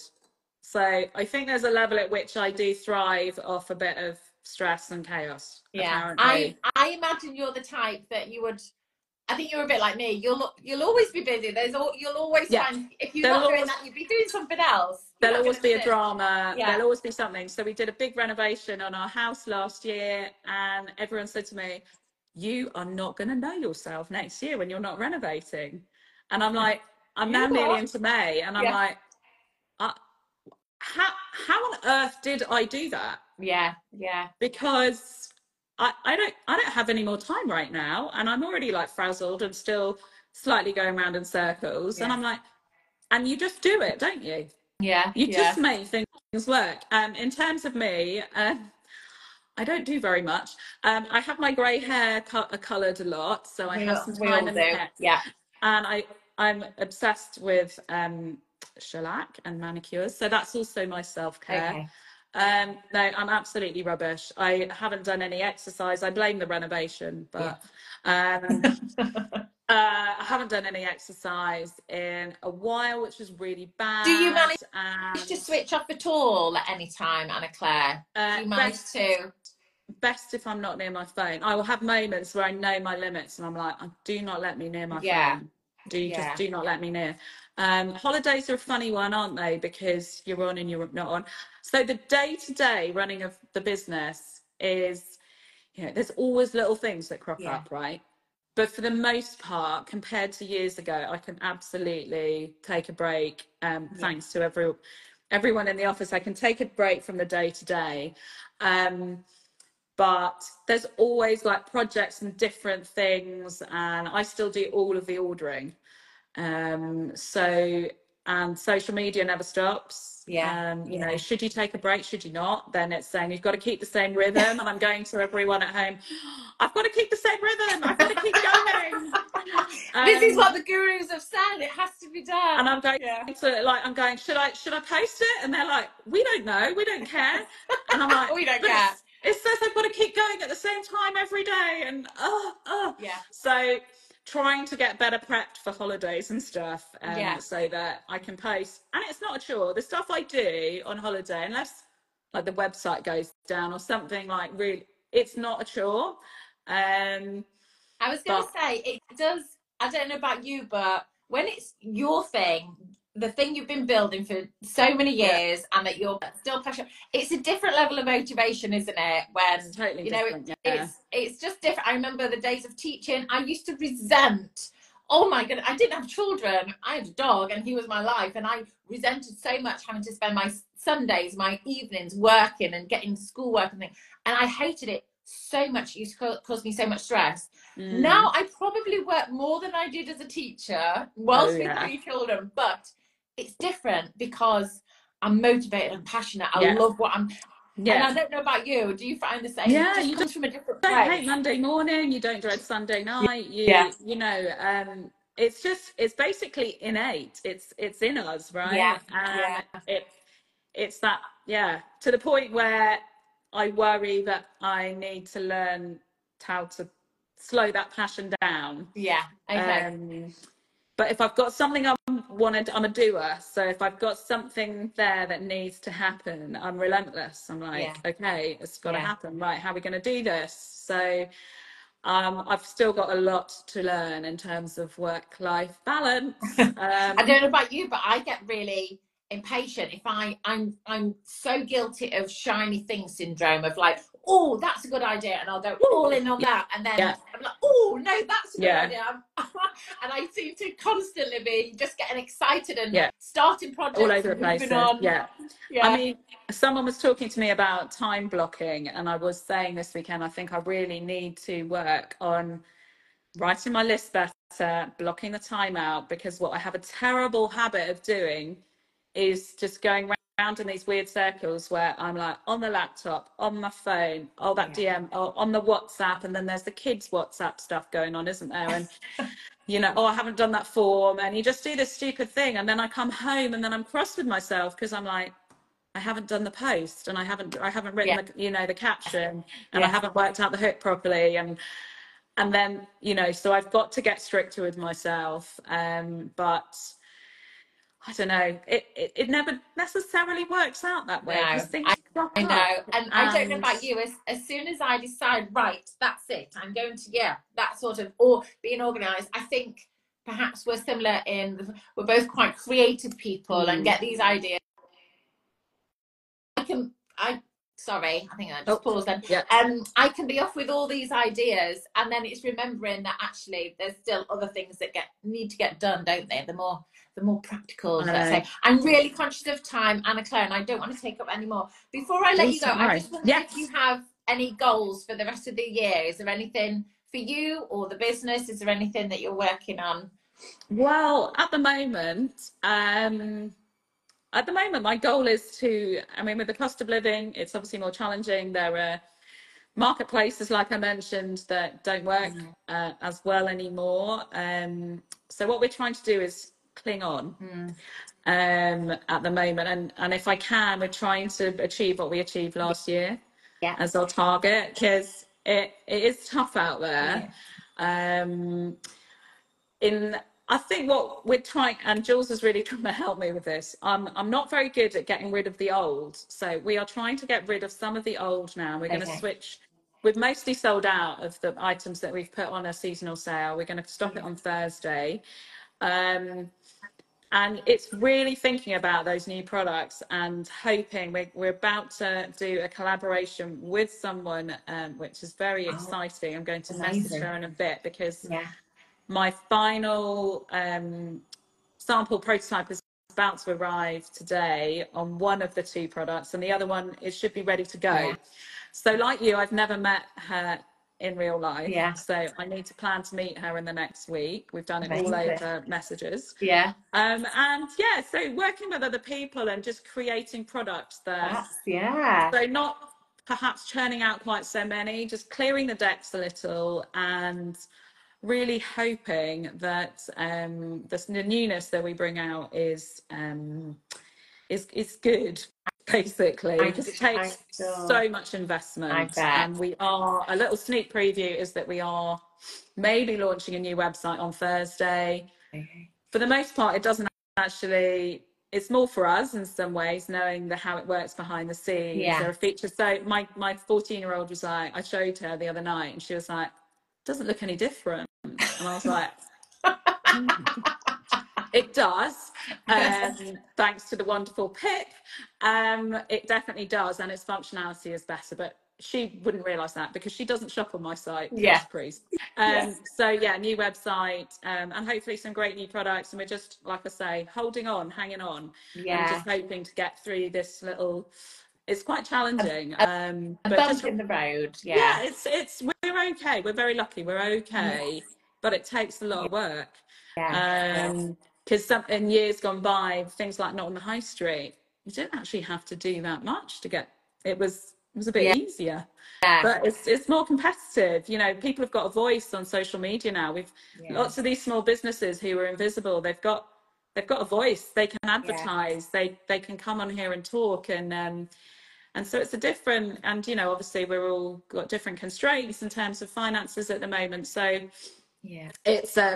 So I think there's a level at which I do thrive off a bit of stress and chaos, Yeah, I apparently. I imagine you're the type that you would. I think you're a bit like me. You'll you'll always be busy. There's all, you'll always Yeah, find if you're there'll not doing always that, you'd be doing something else. You're there'll not always going to be a sit. drama. Yeah, There'll always be something. So we did a big renovation on our house last year, and everyone said to me, "You are not going to know yourself next year when you're not renovating." And I'm like, I'm you now know nearly what? into May, and I'm Yeah, like, uh, how how on earth did I do that? yeah, yeah, Because I, I don't I don't have any more time right now, and I'm already like frazzled and still slightly going around in circles. And yeah, I'm like, and you just do it, don't you? yeah, You yeah. just make things work. Um, in terms of me, uh, I don't do very much. Um, I have my grey hair co- coloured a lot, so I We have all, some we time all in the do. hair, Yeah. and I I'm obsessed with um, shellac and manicures, so that's also my self care. Okay. Um, no, I'm absolutely rubbish. I haven't done any exercise. I blame the renovation, Yeah. but um, uh, I haven't done any exercise in a while, which was really Do you bad. manage to And switch off at all at any time, Anna-Claire? uh, Do you manage best to? best if I'm not near my phone. I will have moments where I know my limits, and I'm like, do not let me near my Yeah, phone. Do you just yeah, do not let me near? Um, holidays are a funny one, aren't they? Because you're on and you're not on. So the day-to-day running of the business is, you know, there's always little things that crop yeah, up, right? But for the most part, compared to years ago, I can absolutely take a break. Um, yeah, thanks to every everyone in the office, I can take a break from the day to day. Um, but there's always like projects and different things, and I still do all of the ordering. Um, so, and social media never stops. yeah, Um, you yeah. know, should you take a break? Should you not? Then it's saying you've got to keep the same rhythm. And I'm going to everyone at home, I've got to keep the same rhythm. I've got to keep going. This is Um, what the gurus have said. It has to be done. and I'm going Yeah. to like, I'm going, should I, should I post it? And they're like, we don't know. We don't care. And I'm like, We don't but care. it's, it says I've got to keep going at the same time every day. And oh, oh. Yeah. So trying to get better prepped for holidays and stuff, um, Yeah. so that I can post. And it's not a chore. The stuff I do on holiday, unless like the website goes down or something, like really, it's not a chore. Um, I was going to but say, it does, I don't know about you, but when it's your thing, the thing you've been building for so many yeah, years and that you're still passionate, it's a different level of motivation, isn't it? it's When, totally you know, it, different. Yeah. it's, it's just different. I remember the days of teaching, I used to resent, oh my goodness, I didn't have children. I had a dog and he was my life. And I resented so much having to spend my Sundays, my evenings working and getting schoolwork and things. And I hated it so much. It used to cause me so much stress. Mm. Now I probably work more than I did as a teacher whilst Oh, with yeah. three children, but it's different because I'm motivated and passionate. I Yeah. love what I'm, Yeah. and I don't know about you. Do you find the same? Yeah, It just you comes from a different don't place. hate Monday morning, you don't dread Sunday night, you Yeah, you know, um it's just it's basically innate. It's it's in us, yeah, right? yeah, And it it's that, yeah, to the point where I worry that I need to learn how to slow that passion down. yeah. Okay. Um but if I've got something I wanted, I'm a doer. So if I've got something there that needs to happen, I'm relentless. I'm like, Yeah. okay, it's got to Yeah. happen. Right, how are we going to do this? So um, I've still got a lot to learn in terms of work-life balance. Um, I don't know about you, but I get really impatient if I I'm I'm so guilty of shiny thing syndrome, of like, oh, that's a good idea, and I'll go all in on that, and then yeah, I'm like, oh no, that's a good yeah, idea. And I seem to constantly be just getting excited and yeah, starting all projects over the and moving places. on. Yeah. Yeah. I mean, someone was talking to me about time blocking, and I was saying this weekend, I think I really need to work on writing my list better, blocking the time out, because what I have a terrible habit of doing is just going around in these weird circles where I'm like on the laptop, on my phone, oh, that Yeah. D M, oh, on the WhatsApp, and then there's the kids' WhatsApp stuff going on, isn't there? And you know, oh, I haven't done that form, and you just do this stupid thing, and then I come home and then I'm cross with myself because I'm like, I haven't done the post, and I haven't I haven't written Yeah. the, you know, the caption, and Yeah. I haven't worked out the hook properly, and and then, you know, so I've got to get stricter with myself. Um, but I don't know, it, it, it never necessarily works out that way because No, things I, crop I know. up. And I don't know And about you, as, as soon as I decide, right, that's it, I'm going to, yeah, that sort of, or being organized, I think perhaps we're similar in, we're both quite creative people mm. and get these ideas. I can, I, sorry, I think I just oh, paused then. yeah, Um, I can be off with all these ideas, and then it's remembering that actually there's still other things that get need to get done, don't they? The more the more practical, I let's know. say. I'm really conscious of time, Anna Claire, and I don't want to take up any more. Before I let you go, I just wonder yes. if you have any goals for the rest of the year. Is there anything for you or the business? Is there anything that you're working on? Well, at the moment, um, at the moment, my goal is to, I mean, with the cost of living, it's obviously more challenging. There are marketplaces, like I mentioned, that don't work uh, as well anymore. Um, so what we're trying to do is cling on Mm. um, at the moment. And, and if I can, we're trying to achieve what we achieved last year Yeah. as our target, because it, it is tough out there. Yeah. Um, in I think what we're trying, and Jules is really trying to help me with this. I'm I'm not very good at getting rid of the old, so we are trying to get rid of some of the old now. We're going to Okay. switch. We've mostly sold out of the items that we've put on a seasonal sale. We're going to stop it on Thursday, um, and it's really thinking about those new products and hoping. We're we're about to do a collaboration with someone, um, which is very Oh, exciting. I'm going to amazing. message her in a bit because. Yeah. My final um, sample prototype is about to arrive today on one of the two products, and the other one, it should be ready to go. Yeah. So like you, I've never met her in real life. Yeah. So I need to plan to meet her in the next week. We've done it Amazing. all over messages. Yeah. Um, and yeah, so working with other people and just creating products that, That's, yeah. so not perhaps churning out quite so many, just clearing the decks a little and really hoping that um, this, the newness that we bring out is um, is is good, basically, because it takes so much investment. And we are, a little sneak preview is that we are maybe launching a new website on Thursday. Okay. For the most part, it doesn't actually. It's more for us in some ways, knowing the how it works behind the scenes. Yeah. There are features. So my my fourteen year old was like, I showed her the other night, and she was like, doesn't look any different. And I was like, mm. It does, um, thanks to the wonderful Pip. Um, it definitely does, and its functionality is better. But she wouldn't realise that because she doesn't shop on my site. Yeah. Priest. Um, Yes. So yeah, new website, um, and hopefully some great new products. And we're just, like I say, holding on, hanging on, Yeah. and just hoping to get through this little. It's quite challenging. A, um, a but bump just, in the road. Yeah. Yeah, it's it's we're okay. We're very lucky. We're okay, yeah. But it takes a lot of work. Yeah. Um, because some in years gone by, things like Not on the High Street, you didn't actually have to do that much to get. It was it was a bit Yeah. easier. Yeah. But it's it's more competitive. You know, people have got a voice on social media now. We've Yeah. lots of these small businesses who are invisible. They've got they've got a voice. They can advertise. Yeah. They they can come on here and talk and. Um, And so it's a different, and, you know, obviously we're all got different constraints in terms of finances at the moment. So yeah, it's, uh, but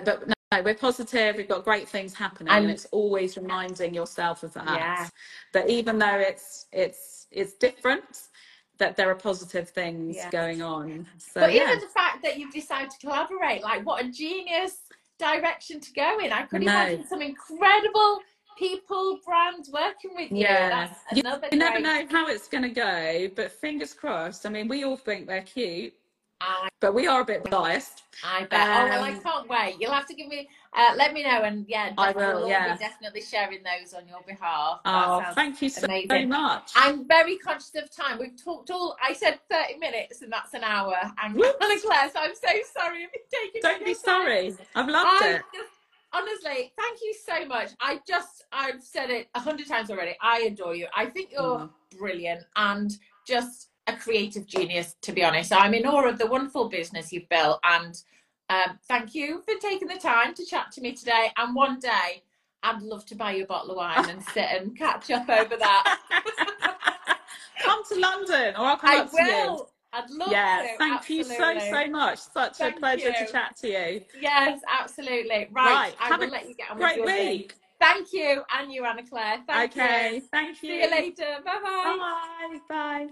No, we're positive. We've got great things happening, And and it's always reminding yourself of that. yeah. That even though it's it's it's different, that there are positive things Yeah. going on. So But yeah. even the fact that you've decided to collaborate, like what a genius direction to go in. I could I know. imagine some incredible people, brands working with you. Yeah, That's you, another you never great. know how it's going to go, but fingers crossed. I mean, we all think they're cute, I, but we are a bit biased. I bet. oh well, I Um, can't wait. You'll have to give me, uh, let me know, and yeah, I def- we'll will, all yeah. be definitely sharing those on your behalf. That Oh, sounds thank you so amazing. much. I'm very conscious of time. We've talked all, I said thirty minutes, and that's an hour. And Whoops. Anna Claire, so I'm so sorry if you're taking Don't be your time. sorry. I've loved I it. just, honestly, thank you so much. I just, I've said it a hundred times already. I adore you. I think you're Oh. brilliant and just a creative genius, to be honest. I'm in awe of the wonderful business you've built, and um, thank you for taking the time to chat to me today. And one day, I'd love to buy you a bottle of wine and sit and catch up over that. Come to London, or I'll come I up to you. will. I'd love Yeah, to. thank absolutely. you so, so much. Such Thank a pleasure you. to chat to you. Yes, absolutely. Right, Right, I have will a let you get on great with your day. week. Thank you, and you, Anna Claire. Thank Okay, you. thank you. See you later. Bye-bye. Bye. Bye.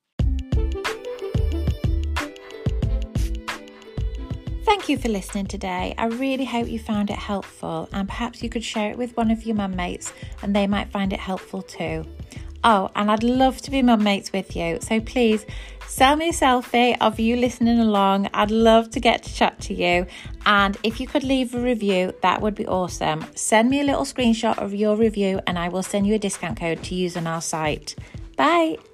Thank you for listening today. I really hope you found it helpful, and perhaps you could share it with one of your mum mates and they might find it helpful too. Oh, and I'd love to be mum mates with you, so please send me a selfie of you listening along. I'd love to get to chat to you, and if you could leave a review, that would be awesome. Send me a little screenshot of your review and I will send you a discount code to use on our site. Bye.